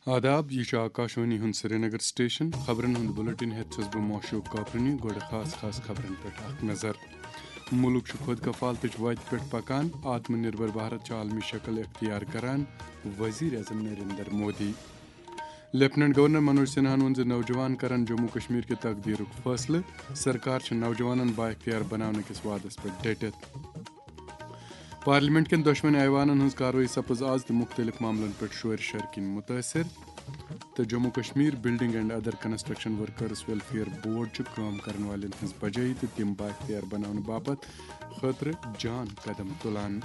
آداب یہ آکاشوانی ہند سری نگر سٹیشن خبرن ہند بلٹن ہیت چھس بہ موشوق کاپرنی گوڑ خاص خبرن پہ اخ نظر ملک خود کفالتچ وتہ پہ پکان آتم نربر بھارت عالمی شکل اختیار کران وزیر اعظم نریندر مودی لیفٹنٹ گورنر منوج سنہا'n ووٚن زِ نوجوان کرن جموں کشمیر کے تقدیرک فٲصلہٕ سرکار چھ نوجوانن با اختیار بناونہٕ کس وعدس پہ ڈٹتھ پارلیمنٹ کن دۄشوٕنی ایوانن ہٕنٛز کاروٲیی سپز آز تہِ مختلف معاملن پٮ۪ٹھ شورِ شرکن متٲثر تہٕ Jammu Kashmir building and other construction workers welfare board چھُ کٲم کرن والٮ۪ن ہٕنٛز بجٲیی تہٕ تِم با اختیار بناونہٕ باپتھ خٲطرٕ جان قدم تُلان.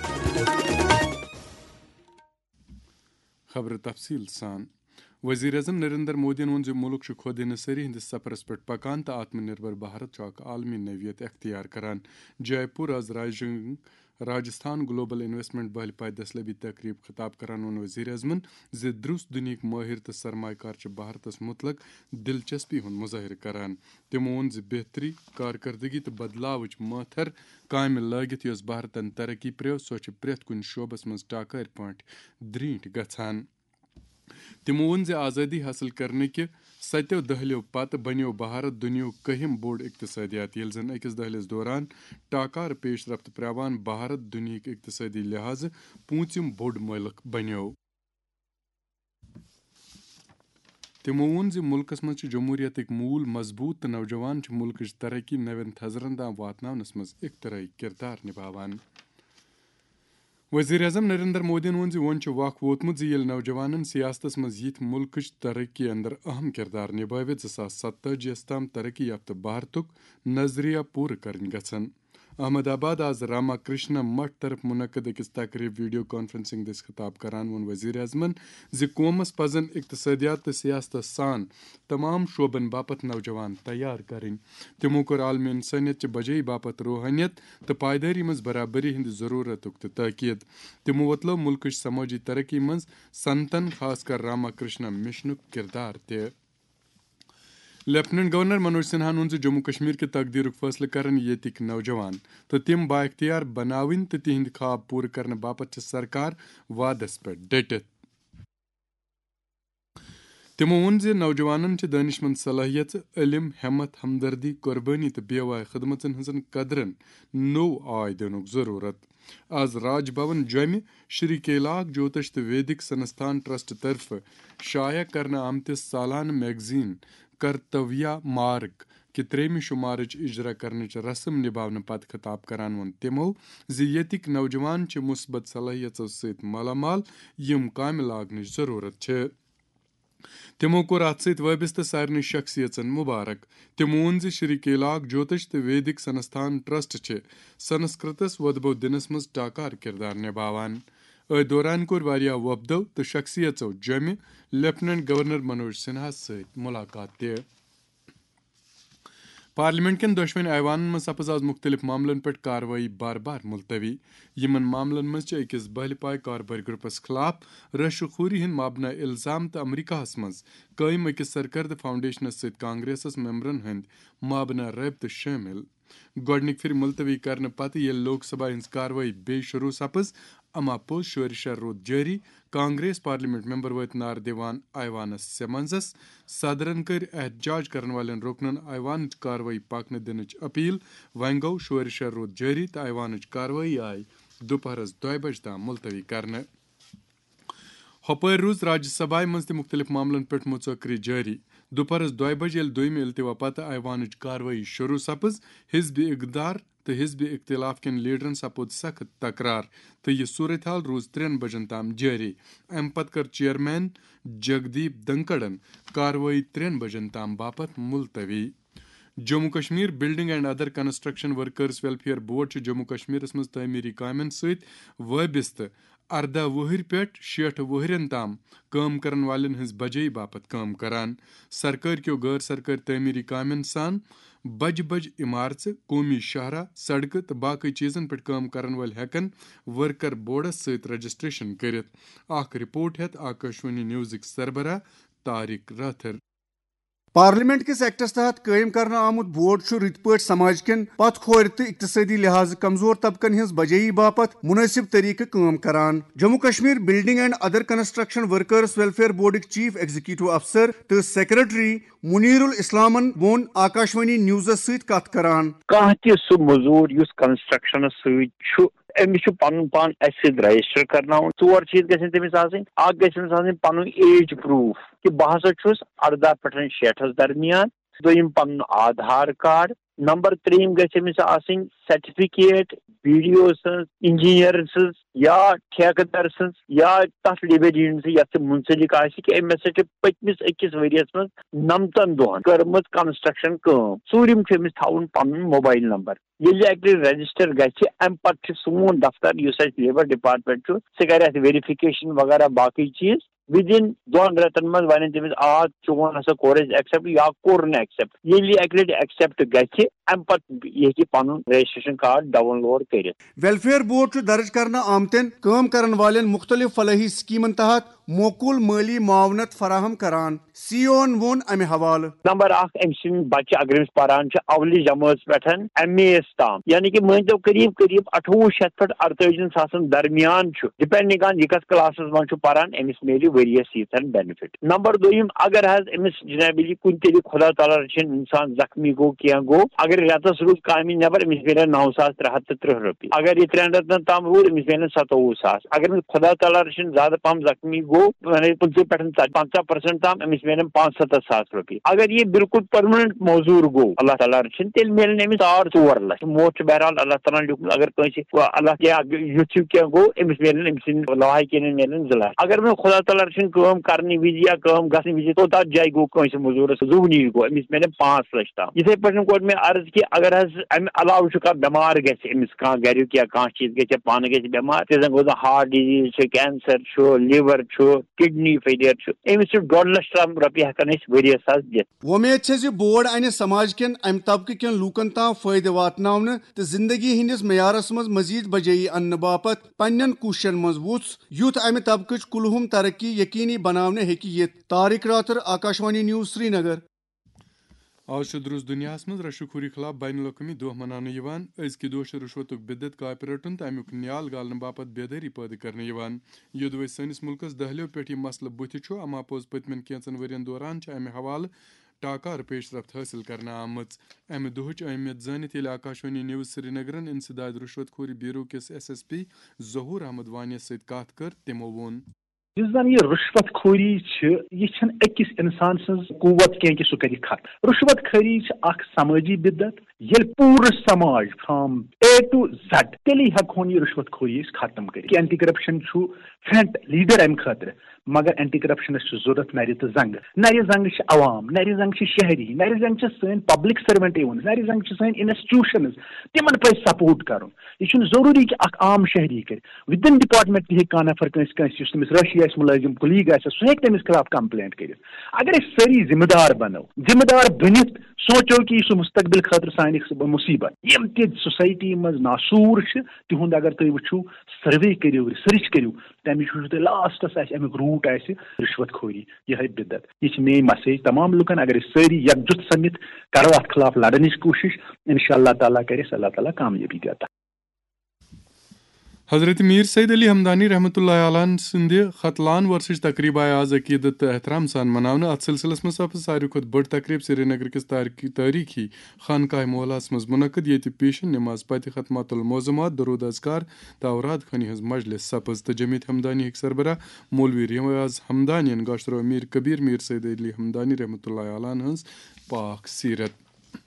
خبر تفصیل سان وزیر اعظم نریندر مودین ووٚن زِ مُلک چھُ خود انحصٲری ہندس سفرس پٮ۪ٹھ پکان تہٕ آتم نربر بھارت چھُ اکھ عالمی نوعیت اختیار کران. جے پور آز راجستھان گلوبل انویسٹمنٹ بہلہِ پایہِ دسلٲبی تقریب خطاب کران ووٚن وزیر اعظمن زِ درُس دُنیہٕکۍ مٲہر تہٕ سرمایہ کار چھِ بھارتس متعلق دلچسپی ہُنٛد مظٲہرٕ کران. تِمو ووٚن زِ بہتری کارکردگی تہٕ بدلاوٕچ مٲتھر کامہِ لٲگِتھ یۄس بھارتن ترقی پرٛٲو سۄ چھِ پرٛٮ۪تھ کُنہِ شعبس منٛز ٹاکارِ پٲٹھۍ درٛیٖنٛٹھ گژھان. تِمو ووٚن زِ آزٲدی حٲصِل کرنٕکہِ 7 دہلیو پتہٕ بنیو بھارت دُنیاہُک کٔہِم بوٚڑ اقتصادِیات ییٚلہِ زن أکِس دہلِس دوران ٹاکارٕ پیش رفت پرٛاوان بھارت دُنیہٕکۍ اقتصٲدی لحاظہٕ 5م بوٚڑ مُلک بنیو. تِمو ووٚن زِ مُلکس منٛز چھِ جمہوٗرِیتٕکۍ موٗل مضبوٗط تہٕ نوجوان چھِ مُلکٕچ ترقی نوٮ۪ن تھزرن تام واتناونس منٛز اختراعی کِردار نِباوان. وزیر اعظم نریندر مودین ووٚن زِ وۄنۍ چھُ وق ووتمُت زِ ییٚلہِ نوجوانن سیاستس منٛز یِتھ مُلکٕچ ترقی اندر اہم کِردار نِبٲوِتھ 2047 تام ترقی یافتہٕ بھارتُک نظریہ پوٗرٕ کرٕنۍ گژھن. احمد آباد آز راما کرشنا مٹھ طرف منعقد أکِس تقریب ویڈیو کانفرنسنگ دٔسۍ خطاب کران ووٚن وزیر اعظمن زِ قومس پزن اقتصادِیات تہٕ سیاستس سان تمام شعبن باپتھ نوجوان تیار کرٕنۍ. تِمو کوٚر عالمی انسٲنیت چہِ بجٲیی باپتھ روحٲنیت تہٕ پایدٲری منٛز برابری ہٕنٛدِ ضروٗرتُک تہِ تٲکیٖد. تِمو وۄتلٲو مُلکٕچ سمٲجی ترقی منٛز سنتن خاص کر راما کرشنا مشنُک کِردار تہِ. لیفٹنٹ گورنر منوج سنہا'n ووٚن زِ جموں کشمیر کہِ تقدیرُک فٲصلہٕ کرن ییٚتِکۍ نوجوان تہٕ تِم با اختیار بناوٕنۍ تہٕ تِہنٛدۍ خواب پوٗرٕ کرنہٕ باپتھ چھِ سرکار وعدس پٮ۪ٹھ ڈٔٹِتھ. تِمو ووٚن زِ نوجوانن چھِ دٲنش مند صلٲحیژٕ علم ہٮ۪مت ہمدردی قۄربٲنی تہٕ بیوایہِ خدمژن ہٕنٛزن قدرن نوٚو آے دِنُک ضروٗرت. آز راج بھون جوٚمہِ شری کیلاگ جیوتش تہٕ ویدک سنستھان ٹرسٹ طرفہٕ شایع کرنہٕ آمتِس سالانہٕ میگزیٖن کرتویا مارگ کہِ 3مہِ شُمارٕچ اجرا کرنٕچ رسم نِباونہٕ پتہٕ خطاب کران ووٚن تِمو زِ ییٚتِکۍ نوجوان چھِ مثبت صلٲحیژو سۭتۍ مالا مال یِم کامہِ لاگنٕچ ضروٗرت چھِ. تِمو کوٚر اتھ سۭتۍ وٲبستہٕ سارنٕے شخصیژن مُبارک. تِمو ووٚن زِ شری کیلاگ جیوتش تہٕ ویدک سنستھان ٹرسٹ چھِ سنسکرتس وۄدبو دِنس منٛز ٹاکار کِردار نِباوان. أتھۍ دوران کوٚر واریاہ وۄپدو تہٕ شخصیژو جوٚمہِ لیفٹنٹ گورنر منوج سنہاہس سۭتۍ مُلاقات تہِ. پارلیمنٹ کٮ۪ن دۄشوٕنی ایوانن منٛز سپٕز آز مختلف معاملن پٮ۪ٹھ کاروٲیی بار بار ملتوی. یِمن معاملن منٛز چھِ أکِس بہلہِ پایہِ کاربٲرۍ گروپس خٕلاف رشوٕ خوری ہٕنٛدۍ مبنہ الزام تہٕ امریکہس منٛز قٲیِم أکِس سرکردٕ فاؤنڈیشنس سۭتۍ کانگریسس ممبرن ہٕنٛدۍ مابنہ رٲبطہٕ شٲمِل. گۄڈٕنِکہِ پھِرِ ملتوی کرنہٕ پتہٕ ییٚلہِ لوک سبھا ہٕنٛز کاروٲیی بیٚیہِ شروٗع سپٕز اما پوٚز شورِ شر روٗد جٲری. کانگریس پارلیمنٹ ممبر وٲتۍ نار دِوان ایوانس منٛزس. صدرن کٔرۍ احتجاج کرن والٮ۪ن رُکنن ایوانٕچ کاروٲیی پکنہٕ دِنٕچ اپیل. وۄنۍ گوٚو شورِ شر روٗد جٲری تہٕ ایوانٕچ کاروٲیی آیہِ دُپہرس 2 بجہِ تام ملتوی کرنہٕ. ہۄپٲرۍ روٗز راجیہ سبھایہ منٛز تہِ مختلف معاملن پٮ۪ٹھ مُژٲکری جٲری. دُپہرس 2 بجہِ ییٚلہِ دوٚیمہِ التوا پتہٕ ایوانٕچ کاروٲیی شروٗع سپٕز حزبِ اقتدار تہٕ حزبِ اختلاف کٮ۪ن لیڈرن سپُد سخت تکرار تہٕ یہِ صوٗرت حال روٗز 3 بجن تام جٲری. امہِ پتہٕ کٔر چیئرمین جگدیپ دھنکڑن کاروٲیی 3 بجن تام باپتھ ملتوی. Jammu Kashmir building and other construction workers welfare board چھُ جموں کشمیرس منٛز تعمیری کامٮ۪ن سۭتۍ وٲبستہٕ 18 وُہٕرۍ پٮ۪ٹھ 60 وُہرٮ۪ن تام کٲم کرن والٮ۪ن ہٕنٛز بجٲیی باپتھ کٲم کران. سرکٲرۍ کیو غٲر سرکٲرۍ تعمیری کامٮ۪ن سان بجہِ عمارژٕ قومی شاہراہ سڑکہٕ تہٕ باقٕے چیٖزن پٮ۪ٹھ کٲم کرن وٲلۍ ہٮ۪کن ورکر بورڈس سۭتۍ رجسٹریشن کٔرِتھ. اکھ رپورٹ ہٮ۪تھ آکاشوانی نیوزٕکۍ سربراہ طارق راتھر. پارلیمنٹ کس ایکٹس تحت قائم کرنا آمت بورڈ رت پٲٹھۍ سماج کٮ۪ن پتھ کھورِ تہٕ اقتصٲدی لحاظ کمزور طبقن ہٕنٛز بجٲیی باپت مناسب طریقہٕ کٲم کران. Jammu Kashmir building and other construction workers welfare بورڈٕکۍ چیف ایگزیکٹو افسر تہٕ سیکرٹری منیر الاسلامن ووٚن آکاشوانی نیوزس سۭتۍ کتھ کران. کانٛہہ تہِ سُہ موٚزوٗر یُس کنسٹرکشنس سۭتۍ چھُ أمِس چھُ پنُن پان اَسہِ سۭتۍ رجسٹر کرناوُن. 4 چیٖز گژھن تٔمِس آسٕنۍ. اکھ گژھِ أمِس آسٕنۍ پنُن ایج پروٗف کہِ بہٕ ہسا چھُس 18 پٮ۪ٹھ 60 درمیان. دوٚیِم پنُن آدھار کارڈ. نمبر 3 گژھِ أمِس آسٕنۍ سرٹِفکیٹ بی ڈی او سٕنٛز انجیٖنیر سٕنٛز یا ٹھیکہٕ سٕنٛز یا تتھ لیبر یونٹ یتھ منسلک آسہِ کہِ أمۍ ہسا چھِ پٔتمِس 21 ؤرۍیَس منٛز 19 دۄہن کٔرمٕژ کنسٹرکشن کٲم. ژوٗرِم چھُ أمِس تھاوُن پنُن موبایل نمبر. ییٚلہِ اکہِ رجسٹر گژھِ امہِ پتہٕ چھُ سون دفتر یُس اَسہِ لیبر ڈپارٹمنٹ چھُ سُہ کرِ اتھ ویریفِکیشن وغیرہ باقٕے چیٖز. ودِن 2 رٮ۪تن منٛز ونن تٔمِس چون ہسا کوٚر اَسہِ ایکسپٹ یا کوٚر نہٕ ایکسپٹ. ییٚلہِ یہِ اکہِ لٹہِ ایکسپٹ گژھِ امہِ پتہٕ یہِ ہیٚکہِ پنُن رجسٹریشن کارڈ ڈاؤن لوڈ کٔرِتھ. ویلفیئر بورڈ درج کرنا آمتین کٲم کرن والین مختلف فلاحی سکیمن تحت موقول مٲلی معاونت فراہم کران. سی او ووٚن امہِ حوالہٕ. نمبر 1 أمۍ سٕنٛدۍ بچہِ اگر أمِس پران چھِ اولہِ جمٲژ پٮ۪ٹھ ایم اے یس تام یعنی کہ مٲنۍتو قریب 2800 پٮ۪ٹھ 48,000 درمیان چھُ ڈپینڈنگ آن یہِ کتھ کلاسس منٛز چھُ پران أمِس میلہِ ؤرۍیَس ییٖژن بینِفٹ. نمبر 2 اگر حظ أمِس جناب جی کُنہِ تہِ خدا تعالیٰ رٔچھِنۍ انسان زخمی گوٚو کینٛہہ گوٚو اگر رٮ۪تس روٗد کامہِ نٮ۪بر أمِس میلن 9,330 رۄپیہِ. اگر یہِ 3 رٮ۪تن تام روٗد أمِس میلن 27,000. اگر أمِس خدا تعالیٰ رٔچھِنۍ زیادٕ پہم زخمی گوٚو 15 پٮ۪ٹھ 50% تام أمِس میلن 75,000 رۄپیہِ. اگر یہِ بالکل پٔرمننٹ موزوٗر گوٚو اللہ تعالیٰ رٔچھِنۍ تیٚلہِ میلن أمِس 4 لچھ. موت چھُ بہرحال اللہ تعالیٰ لیوٗکھمُت اگر کٲنٛسہِ اللہ کینٛہہ یُتھ ہیوٗ کینٛہہ گوٚو أمِس میلن أمۍ سٕنٛدِ لاحق کِنۍ میلن 2 لچھ. اگر مےٚ خدا تعالیٰ رٔچھِنۍ کٲم کرنہٕ وِزِ یا کٲم گژھنہٕ وِزِ تو تتھ جایہِ گوٚو کٲنٛسہِ موزوٗرس زُونی گوٚو أمِس میلن 5 لچھ تام. یِتھٕے پٲٹھۍ کوٚر مےٚ عرض کہِ اگر حظ امہِ علاوٕ چھُ کانٛہہ بٮ۪مار گژھِ أمِس کانٛہہ گریُک یا کانٛہہ چیٖز گژھِ پانہٕ گژھِ بٮ۪مار تہِ زن گوٚو ہارٹ ڈِزیٖز چھُ کینسر چھُ لیور چھُ کڈنی فیلیر چھُ أمِس چھُ 2 لچھ تام رۄپیہِ ہٮ۪کان أسۍ ؤرۍیَس حظ دِتھ. وۄمید چھِ زِ بورڈ انہِ سماج کٮ۪ن امہِ طبقہٕ کٮ۪ن لوٗکن تام فٲیدٕ واتناونہٕ تہٕ زندگی ہٕنٛدِس معیارس منٛز مزیٖد بجٲیی اننہٕ باپتھ پننٮ۪ن کوٗششن منٛز وُژھ یُتھ امہِ طبقٕچ کُلہُم ترقی یقینی بناونہٕ ہیٚکہِ یِتھ. Tariq Rather Akashvani news Srinagar. آز چھُ درُس دُنیاہس منٛز رشوٕ خوری خلاف بین الاقوٲمی دۄہ مناونہٕ یِوان. أزکہِ دۄہ چھُ رُشوتُک بدت کاپہِ رٹُن تہٕ امیُک نیال گالنہٕ باپتھ بیدٲری پٲدٕ کرنہٕ یِوان. یوٚدوے سٲنِس مُلکس دہلیو پٮ۪ٹھ یہِ مسلہٕ بُتھِ چھُ اما پوٚز پٔتمٮ۪ن کینٛژن ؤرین دوران چھِ امہِ حوالہٕ ٹاکار پیش رفت حٲصِل کرنہٕ آمٕژ. امہِ دۄہٕچ اہمیت زٲنِتھ ییٚلہِ آکاشوانی نیوز سری نگرن انسداد رُشوت خوری بیوٗرو کِس SSP ظہوٗر احمد وانیَس سۭتۍ کتھ کٔر تِمو ووٚن. یُس زن یہِ رُشوت خوری چھِ یہِ چھنہٕ أکِس اِنسان سٕنٛز قوت کینٛہہ کہِ سُہ کَرِ ختم. رُشوت خوری چھِ اکھ سمٲجی بدت ییٚلہِ پوٗرٕ سماج فرام A to Z تیٚلی ہٮ۪کہون یہِ رُشوت خوری أسۍ ختم کٔرِتھ. اینٹی کرپشن چھُ فرنٹ لیڈر امہِ خٲطرٕ مگر اینٹی کرپشنس چھُ ضوٚرتھ نرِ تہٕ زنگہٕ. نرِ زنگہٕ چھِ عوام نرِ زنگہٕ چھِ شہری نرِ زنگہٕ چھِ سٲنۍ پبلک سٔروینٹ یِوان نرِ زنگہٕ چھِ سٲنۍ انسٹیوشنز تِمن پزِ سپورٹ کرُن. یہِ چھُنہٕ ضروٗری کہِ اکھ عام شہری کرِ وِدن ڈپارٹمنٹ تہِ ہیٚکہِ کانٛہہ نفر کٲنٛسہِ یُس تٔمِس رٲشی آسہِ مُلٲزِم کُلیٖگ آسہِ سُہ ہیٚکہِ تٔمِس خلاف کمپلینٹ کٔرِتھ. اگر أسۍ سٲری ذمہٕ دار بنو ذمہٕ دار بٔنِتھ سونٛچو کہِ یہِ چھُ مستقبل خٲطرٕ سانہِ مُصیبت یِم تہِ سوسایٹی منٛز ناسوٗر چھِ تِہُنٛد اگر تُہۍ وٕچھِو سٔروے کٔرِو رِسٔرٕچ کٔرِو تَمہِ وٕچھِو تُہۍ لاسٹس آسہِ امیُک روٗٹ آسہِ رُشوت خوری یِہے بدت. یہِ چھِ میٲنۍ مسیج تمام لُکن اگر أسۍ سٲری یکجُت سٔمِتھ کرو اتھ خلاف لڑنٕچ کوٗشش انشاء اللہ تعالیٰ کرِ اَسہِ اللہ تعالیٰ کامیٲبی دِ عطا. حضرت میر سید علی ہمدانی رحمۃ اللہ علیہ سٕنٛدِ ختلان ورسٕچ تقریٖب آیہِ آز عقیدت تہٕ احترام سان مناونہٕ. اتھ سلسلس منٛز سپٕز ساروی کھۄتہٕ بٔڑ تقریٖب سری نگر کِس تٲریٖخی خانقاہ مولاہس منٛز منعقد ییٚتہِ پیشن نماز پتہٕ ختمات الموضوٗمات درود اذکار تہٕ اوراد خٲنی ہٕنٛز مجلس سپٕز تہٕ جمیت ہمدانی ہٕکۍ سربراہ مولوی ریاض ہمدانین گاشرو امیر کبیر میر سید علی ہمدانی رحمۃ اللہ علیہ ہٕنٛز پاک سیرت.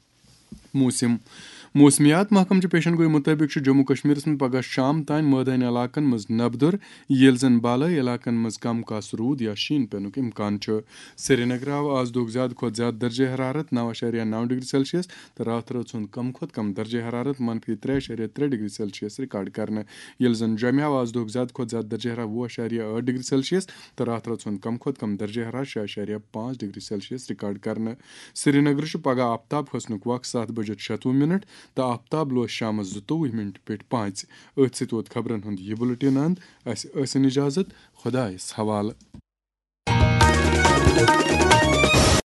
موسمیات محکمہٕ چہِ پیشن گوئی مُطٲبِق چھُ جموں کشمیرس منٛز پگہہ شام تانۍ مٲدٲنی علاقن منٛز نبدُر ییٚلہِ زن بالٲیی علاقن منٛز کم کاس روٗد یا شیٖن پینُک اِمکان چھُ. سری نگر آو آز دۄہُک زیادٕ کھۄتہٕ زیادٕ درجہ حرارت 9.9 ڈگری سیلسیس تہٕ راتھ رٲژ ہُنٛد کم کھۄتہٕ کم درجہ حرارت -3.3 ڈگری سیلسیس رِکارڈ کرنہٕ ییٚلہِ زن جوٚمہِ آو آز دۄہُک زیادٕ کھۄتہٕ زیادٕ درجہ حرارت 7.8 ڈگری سیلسیس تہٕ راتھ رٲژ ہُنٛد کم کھۄتہٕ کم درجہ حرارت 6.5 ڈگری سیلسیس رِکارڈ کرنہٕ. سری نگر چھُ پگہہ آفتاب کھسنُک وق 7:36 تہٕ آفتاب لوس شامس 22 پٮ۪ٹھ 5. أتھۍ سۭتۍ ووت خبرن ہُنٛد یہِ بُلٹن انٛد اَسہِ ٲسِن اِجازت خۄدایَس حوالہٕ.